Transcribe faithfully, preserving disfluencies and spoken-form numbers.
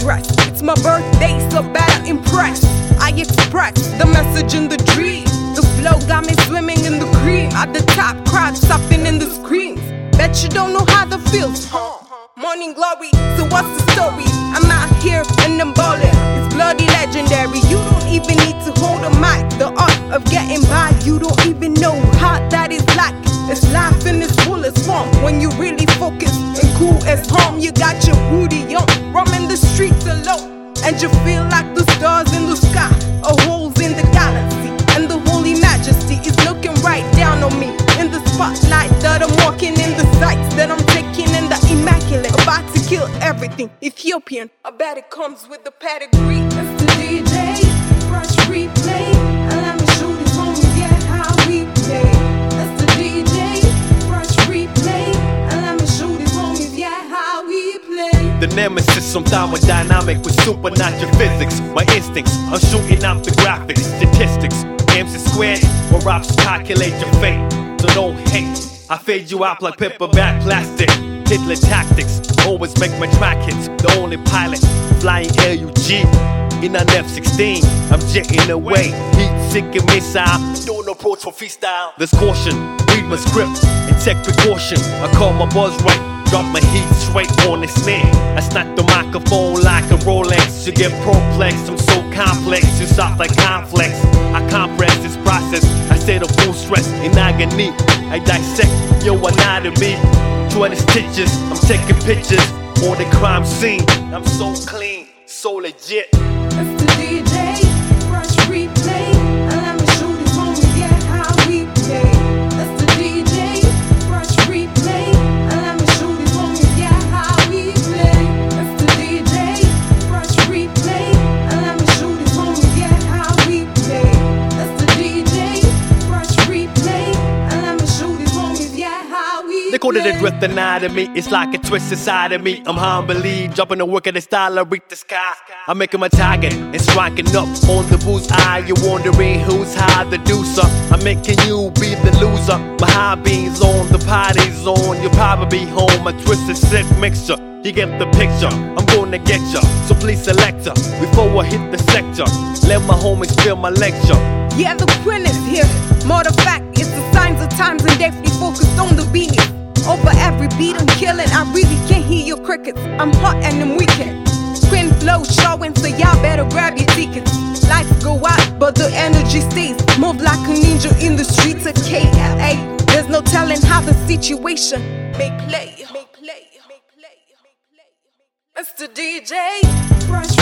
dress. It's my birthday, so better impress. I express the message in the dream. The flow got me swimming in the cream. At the top, crowd stopping in the screams. Bet you don't know how that feels, huh? Morning glory, so what's the story? I'm out here and I'm ballin'. It's bloody legendary. You don't even need to hold a mic. The art of getting by, you don't even know how that is like. It's life in its fullest form. When you really focus and cool as home, you got your booty on, roaming the streets alone, and you feel like the stars in the sky or holes in the galaxy. And the Holy Majesty is looking right down on me in the spotlight that I'm walking in, the sights that I'm taking in, the immaculate, about to kill everything Ethiopian. I bet it comes with the pedigree. It's the D J, fresh replay, and let me show these homies, yeah, how we play. It's the D J, fresh replay, and let me show these homies, yeah, how we play. The nemesis, I'm thermodynamic with supernatural physics. My instincts, I'm shooting out the graphics, statistics. M C squared, where raps calculate your fate. So don't hate, I fade you out like paperback plastic. Hitler tactics, always make my track hits. The only pilot, flying L U G in an F sixteen. I'm jetting away, heat-seeking missile. Don't approach for freestyle. There's caution, read my script and take precaution. I call my buzz right, drop my heat straight on the snare. I snap the microphone like a Rolex. You get perplexed, I'm so complex. You soft like complex. I compress this process. I say the full stress in agony. I dissect your anatomy. twenty stitches, I'm taking pictures on the crime scene. I'm so clean, so legit. It's the D J, fresh replay, and let me show these homies, yeah, how we play. It's the D J, fresh replay, and let me show these homies, yeah, how we play. It's the D J, fresh replay, and let me show these homies, yeah, how we play. It's the D J, fresh replay, and let me show these homies, yeah, how we play. They call it a drift anatomy, it's like a twist inside of me. I'm humbly jumping to work at the style I reach the sky. I'm making my target and striking up on the bullseye. You're wondering who's high, the deucer. I'm making you be the loser. My high beams on, the party's on. You'll probably be home, a twisted sick mixture. You get the picture, I'm gonna get ya. So please select her before I hit the sector. Let my homies feel my lecture. Yeah, the queen is here. More the fact, it's the signs of times and definitely focused on the beat. Over every beat I'm killing, I really can't hear your crickets. I'm hot and I'm wicked. Queen flow showing, so y'all better grab your tickets. Lights go out, but the energy stays. Move like a ninja in the streets of K L A. There's no telling how the situation may play. May play. May play. May play. It's the D J, fresh